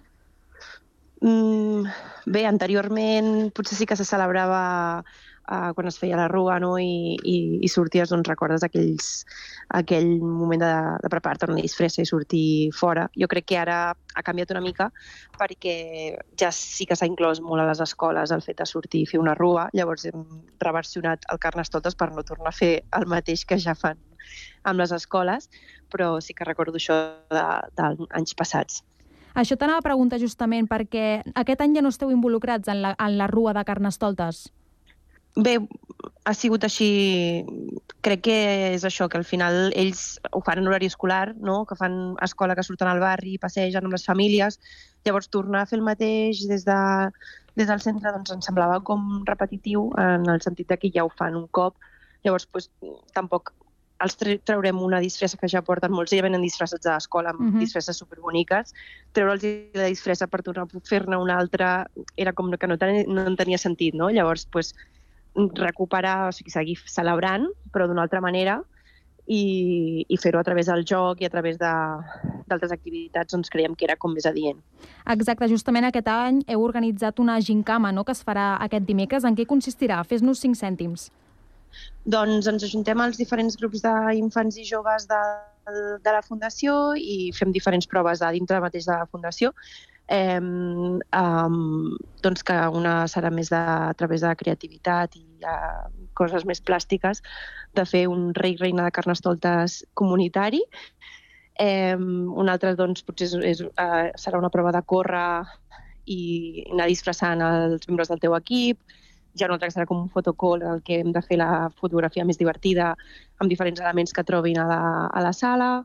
Mm, bé, anteriorment potser sí que se celebrava uh, quan es feia la rua, no? I, i, i sorties, doncs recordes aquells, aquell moment de, de preparar-te una disfressa i sortir fora. Jo crec que ara ha canviat una mica perquè ja sí que s'ha inclòs molt a les escoles el fet de sortir i fer una rua, llavors hem reversionat el Carnestoltes per no tornar a fer el mateix que ja fan amb les escoles, però sí que recordo això d'anys passats. Això t'anava a preguntar justament perquè aquest any ja no esteu involucrats en la, en la rua de Carnestoltes. Bé, ha sigut així, crec que és això, que al final ells ho fan en horari escolar, no? Que fan escola, que surten al barri, passegen amb les famílies, llavors tornar a fer el mateix des, de, des del centre doncs ens semblava com repetitiu en el sentit que ja ho fan un cop, llavors doncs, tampoc els traurem una disfressa que ja porten molts, ja venen disfressats a l'escola amb uh -huh. disfresses superboniques, treure'ls la disfressa per tornar a fer-ne una altra era com que no, ten, no en tenia sentit, no? Llavors, pues, recuperar, o sigui, seguir celebrant, però d'una altra manera, i, i fer-ho a través del joc i a través d'altres activitats, doncs creiem que era com més adient. Exacte, justament aquest any heu organitzat una gincama, no?, que es farà aquest dimecres. En què consistirà? Fes-nos cinc cèntims. Doncs ens ajuntem als diferents grups d'infants i joves de, de la Fundació i fem diferents proves de dintre mateix de la Fundació. Eh, um, doncs que una serà més de, a través de la creativitat i uh, coses més plàstiques, de fer un rei reina de Carnestoltes comunitari. Eh, una altra doncs, potser és, és, uh, serà una prova de córrer i anar disfressant els membres del teu equip. Hi ha una altra que serà com un fotocall en el que hem de fer la fotografia més divertida amb diferents elements que trobin a la, a la sala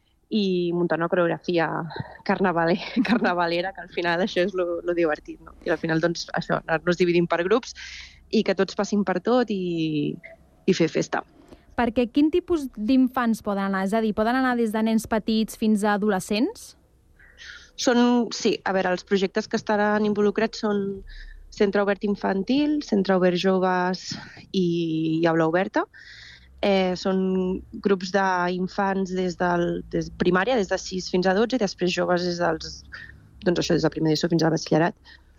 i muntar una coreografia carnavaler, carnavalera, que al final això és lo, lo divertit, no? I al final, doncs, això, anar-nos dividint per grups i que tots passin per tot i, i fer festa. Perquè quin tipus d'infants poden anar? És a dir, poden anar des de nens petits fins a adolescents? Són, sí, a veure, els projectes que estaran involucrats són Centre Obert Infantil, Centre Obert Joves i Aula Oberta. Eh, són grups d'infants des de des primària, des de sis fins a dotze, i després joves des dels, doncs això, des de primer d'ESO fins al batxillerat.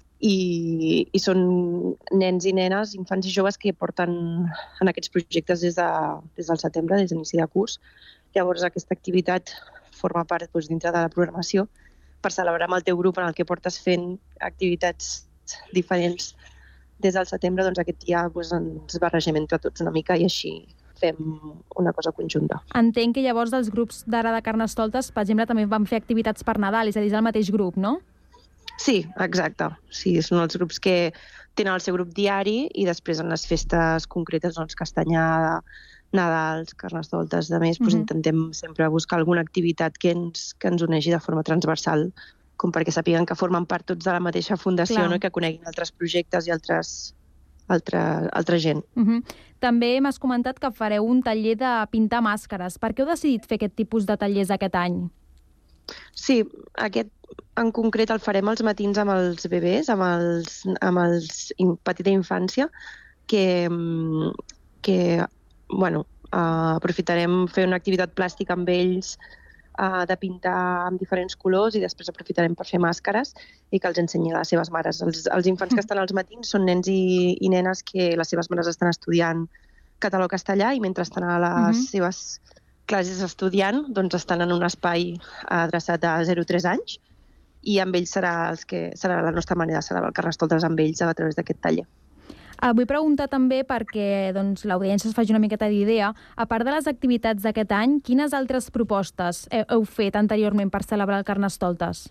I, i són nens i nenes, infants i joves que porten en aquests projectes des, de, des del setembre, des d'inici de curs. Llavors aquesta activitat forma part doncs, dintre de la programació per celebrar amb el teu grup en el que portes fent activitats diferents des del setembre, doncs aquest dia doncs, ens barregem entre tots una mica i així fem una cosa conjunta. Entenc que llavors dels grups d'ara de Carnestoltes, per exemple, també van fer activitats per Nadal, és a dir, és el mateix grup, no? Sí, exacte. Sí, són els grups que tenen el seu grup diari i després en les festes concretes, doncs, Castanyada, Nadals, Carnestoltes, de més, doncs, uh-huh. intentem sempre buscar alguna activitat que ens, que ens uneixi de forma transversal, com perquè sàpiguen que formen part tots de la mateixa fundació, no? I que coneguin altres projectes i altres, altra, altra gent. Uh-huh. També m'has comentat que fareu un taller de pintar màscares. Per què heu decidit fer aquest tipus de tallers aquest any? Sí, aquest en concret el farem als matins amb els bebès, amb els, amb els in, petita infància, que, que bueno, uh, aprofitarem fer una activitat plàstica amb ells, uh, de pintar amb diferents colors, i després aprofitarem per fer màscares i que els ensenyi a les seves mares. Els, els infants que estan als matins són nens i, i nenes que les seves mares estan estudiant català o castellà i mentre estan a les uh-huh. seves classes estudiant, doncs estan en un espai adreçat a zero a tres anys i amb ells serà, els que, serà la nostra manera de celebrar el Carnestoltes amb ells a través d'aquest taller. Uh, vull preguntar també perquè doncs, l'audiència es faci una miqueta d'idea. A part de les activitats d'aquest any, quines altres propostes heu, heu fet anteriorment per celebrar el Carnestoltes?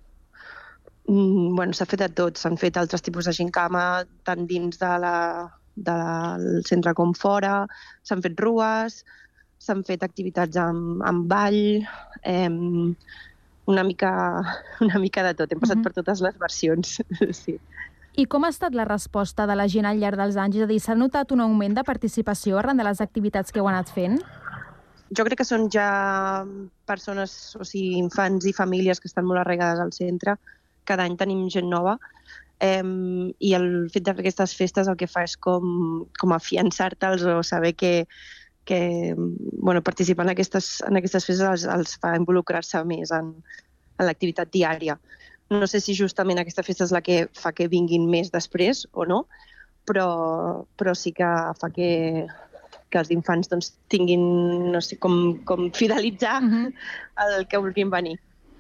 Mm, bueno, s'ha fet de tot. S'han fet altres tipus de gincama, tant dins de la, de la, del centre com fora. S'han fet rues, s'han fet activitats amb, amb ball, eh, una mica, una mica de tot. Hem passat uh-huh. per totes les versions, sí. I com ha estat la resposta de la gent al llarg dels anys? És a dir, s'ha notat un augment de participació arran de les activitats que heu anat fent? jo crec que són ja persones, o sigui, infants i famílies que estan molt arraigades al centre. Cada any tenim gent nova. Eh, I el fet de fer aquestes festes el que fa és com, com afiançar-te'ls o saber que, que bueno, participar en aquestes, en aquestes festes els, els fa involucrar-se més en, en l'activitat diària. No sé si justament aquesta festa és la que fa que vinguin més després o no, però, però sí que fa que, que els infants doncs, tinguin, no sé, com, com fidelitzar uh-huh. el que vulguin venir.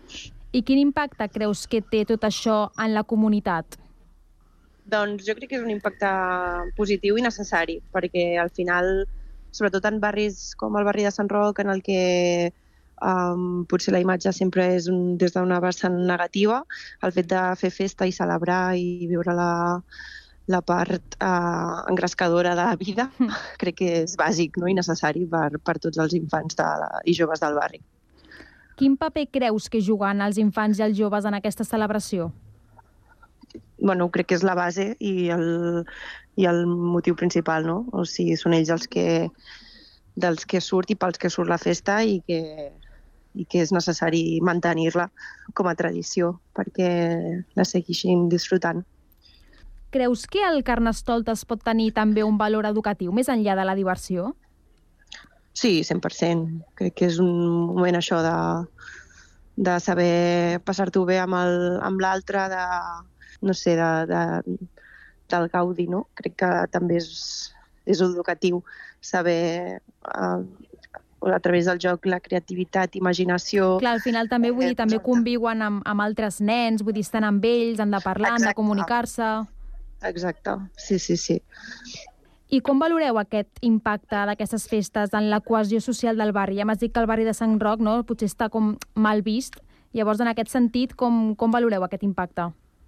I quin impacte creus que té tot això en la comunitat? Doncs jo crec que és un impacte positiu i necessari, perquè al final, sobretot en barris com el barri de Sant Roc, en el que um, potser la imatge sempre és un, des d'una vessant negativa, el fet de fer festa i celebrar i viure la, la part uh, engrescadora de la vida, mm. crec que és bàsic, no? I necessari per, per tots els infants de la, i joves del barri. Quin paper creus que juguen els infants i els joves en aquesta celebració? Bueno, crec que és la base i el, i el motiu principal, no? O sigui, són ells els que, dels que surt i pels que surt la festa i que, i que és necessari mantenir-la com a tradició perquè la segueixin disfrutant. Creus que el Carnestoltes pot tenir també un valor educatiu més enllà de la diversió? Sí, cent per cent. Crec que és un moment això de, de saber passar-t'ho bé amb l'altre, de, no sé, de, de, del gaudi, no? Crec que també és, és educatiu saber, eh, a través del joc, la creativitat, imaginació... Clar, al final també, vull dir, també conviuen amb, amb altres nens, vull dir, estan amb ells, han de parlar, Exacte. Han de comunicar-se... Exacte, sí, sí, sí. I com valoreu aquest impacte d'aquestes festes en la cohesió social del barri? Ja m'has dit que el barri de Sant Roc, no, potser està com mal vist. Llavors, en aquest sentit, com, com valoreu aquest impacte?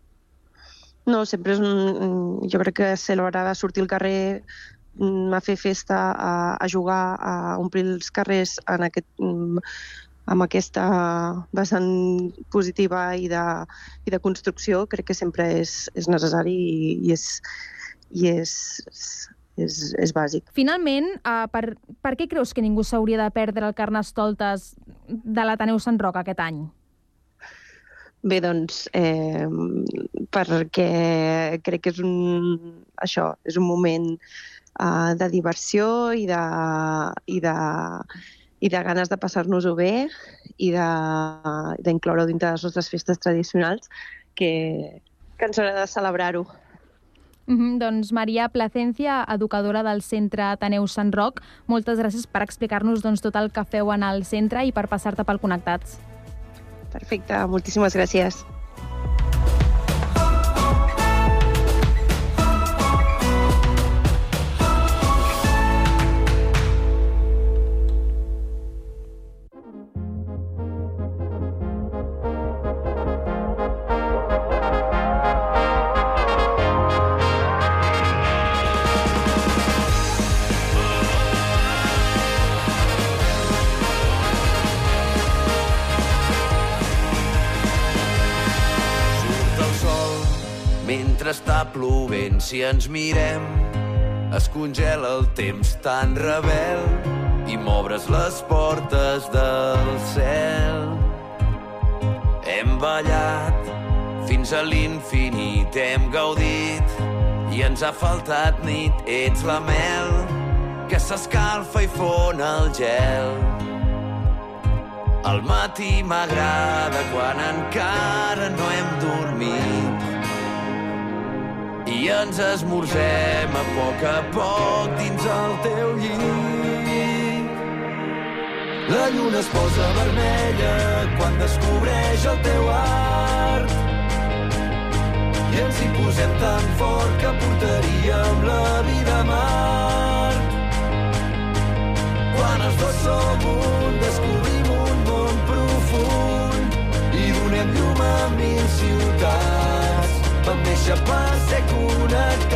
No, sempre és un... Jo crec que ser l'hora de sortir al carrer, a fer festa, a, a jugar, a omplir els carrers en aquest... amb aquesta vessant positiva i de, i de construcció, crec que sempre és, és necessari i, i, és, i és, és, és bàsic. Finalment, uh, per, per què creus que ningú s'hauria de perdre el Carnestoltes de l'Ateneu Sant Roc aquest any? Bé, doncs, eh, perquè crec que és un, això, és un moment uh, de diversió i de... I de i de ganes de passar-nos-ho bé i d'incloure-ho dintre de les nostres festes tradicionals, que, que ens haurà de celebrar-ho. Mm-hmm, doncs Maria Placencia, educadora del Centre Ateneu Sant Roc, moltes gràcies per explicar-nos doncs, tot el que feu en el centre i per passar-te pel Connectats. Perfecte, moltíssimes gràcies. Mentre està plovent, si ens mirem, es congela el temps tan rebel i m'obres les portes del cel. Hem ballat fins a l'infinit, hem gaudit i ens ha faltat nit. Ets la mel que s'escalfa i fon el gel. Al matí m'agrada quan encara no hem dormit i ens esmorzem a poc a poc dins el teu llit. La lluna es posa vermella quan descobreix el teu art i ens hi posem tan fort que portaríem la vida a mar. Quan els dos som un, descobrim un món profund i donem llum a mil ciutats. Vam néixer per ser connectats.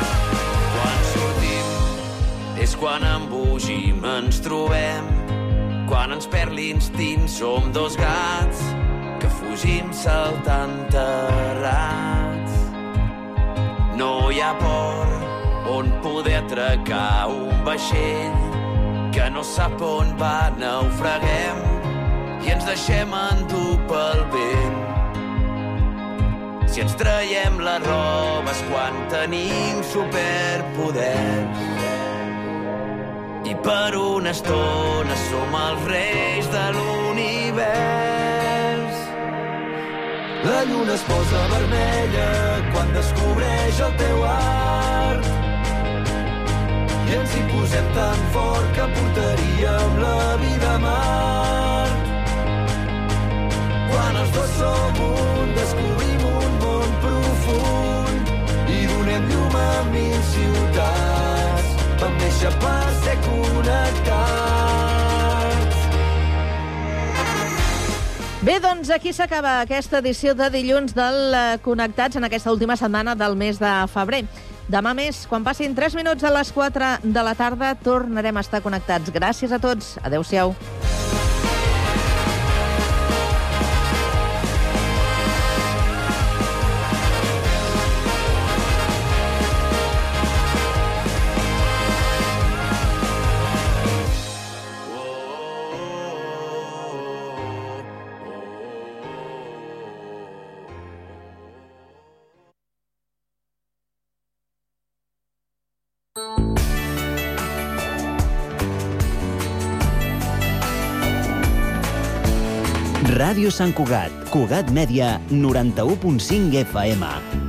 Quan sortim és quan embogim, ens trobem Quan ens perd l'instint som dos gats que fugim saltant terrats. No hi ha port on poder atracar un vaixell que no sap on va, naufraguem i ens deixem endur pel vent. Si ens traiem les robes quan tenim superpoders i per una estona som els reis de l'univers. La lluna es posa vermella quan descobreix el teu art i ens hi posem tan fort que portaríem la vida a mar. Quan els dos som un, descobrim un món profund i donem llum a mil ciutats. Vam néixer per ser connectats. Bé, doncs aquí s'acaba aquesta edició de dilluns del Connectats en aquesta última setmana del mes de febrer. Demà més, quan passin tres minuts a les quatre de la tarda, tornarem a estar connectats. Gràcies a tots. Adéu-siau. Ràdio Sant Cugat, Cugat Mèdia, noranta-u punt cinc F M.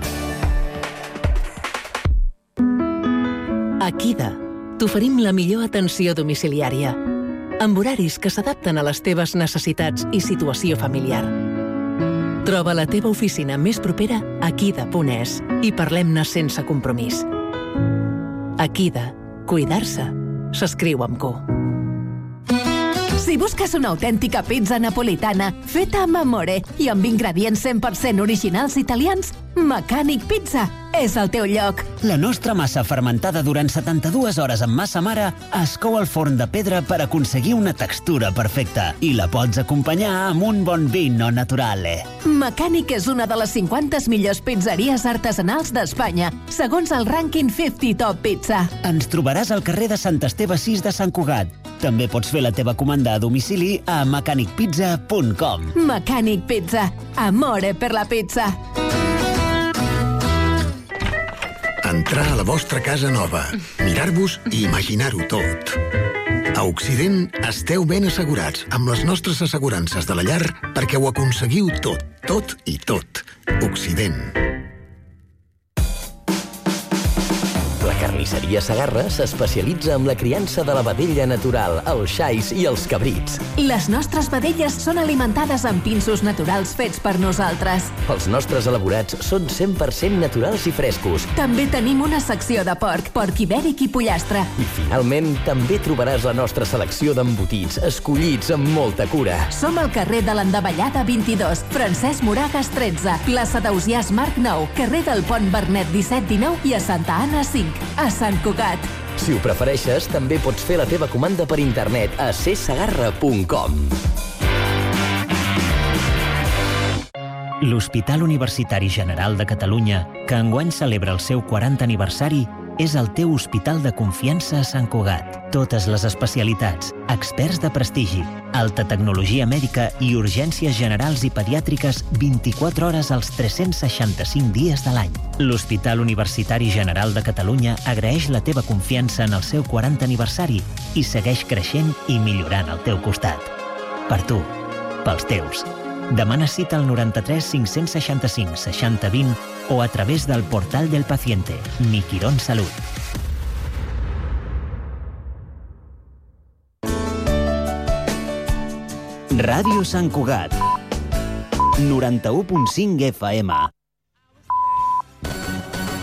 A Kida t'oferim la millor atenció domiciliària, amb horaris que s'adapten a les teves necessitats i situació familiar. Troba la teva oficina més propera a kida punt es i parlem-ne sense compromís. A Kida, cuidar-se s'escriu amb Q. Si busques una autèntica pizza napolitana feta amb amore i amb ingredients cent per cent originals italians, Mecànic Pizza és el teu lloc. La nostra massa fermentada durant setanta-dues hores amb massa mare es cou al forn de pedra per aconseguir una textura perfecta i la pots acompanyar amb un bon vino naturale. Mecànic és una de les cinquanta millors pizzeries artesanals d'Espanya, segons el rànquing cinquanta Top Pizza. Ens trobaràs al carrer de Sant Esteve sis de Sant Cugat. També pots fer la teva comanda a domicili a mecànic pizza punt com. Mecànic Pizza. Amore per la pizza. Entrar a la vostra casa nova, mirar-vos i imaginar-ho tot. A Occident esteu ben assegurats amb les nostres assegurances de la llar perquè ho aconseguiu tot, tot i tot. Occident. La carnisseria Segarra s'especialitza en la criança de la vedella natural, els xais i els cabrits. Les nostres vedelles són alimentades amb pinsos naturals fets per nosaltres. Els nostres elaborats són cent per cent naturals i frescos. També tenim una secció de porc, porc ibèric i pollastre. I finalment també trobaràs la nostra selecció d'embotits, escollits amb molta cura. Som al carrer de l'Endavellada vint-i-dos, Francesc Moragas tretze, plaça d'Ausiàs Marc nou, carrer del Pont Bernet disset dinou i a Santa Anna cinc, a Sant Cugat. Si ho prefereixes, també pots fer la teva comanda per internet a c segarra punt com. L'Hospital Universitari General de Catalunya, que enguany celebra el seu quaranta aniversari, és el teu hospital de confiança a Sant Cugat. Totes les especialitats, experts de prestigi, alta tecnologia mèdica i urgències generals i pediàtriques vint-i-quatre hores als tres-cents seixanta-cinc dies de l'any. L'Hospital Universitari General de Catalunya agraeix la teva confiança en el seu quaranta aniversari i segueix creixent i millorant al teu costat. Per tu, pels teus. Demana cita al noranta-tres cinc-cents seixanta-cinc seixanta vint o a través del portal del paciente, Mi Quirón Salut. Ràdio Sant Cugat, noranta-u punt cinc F M.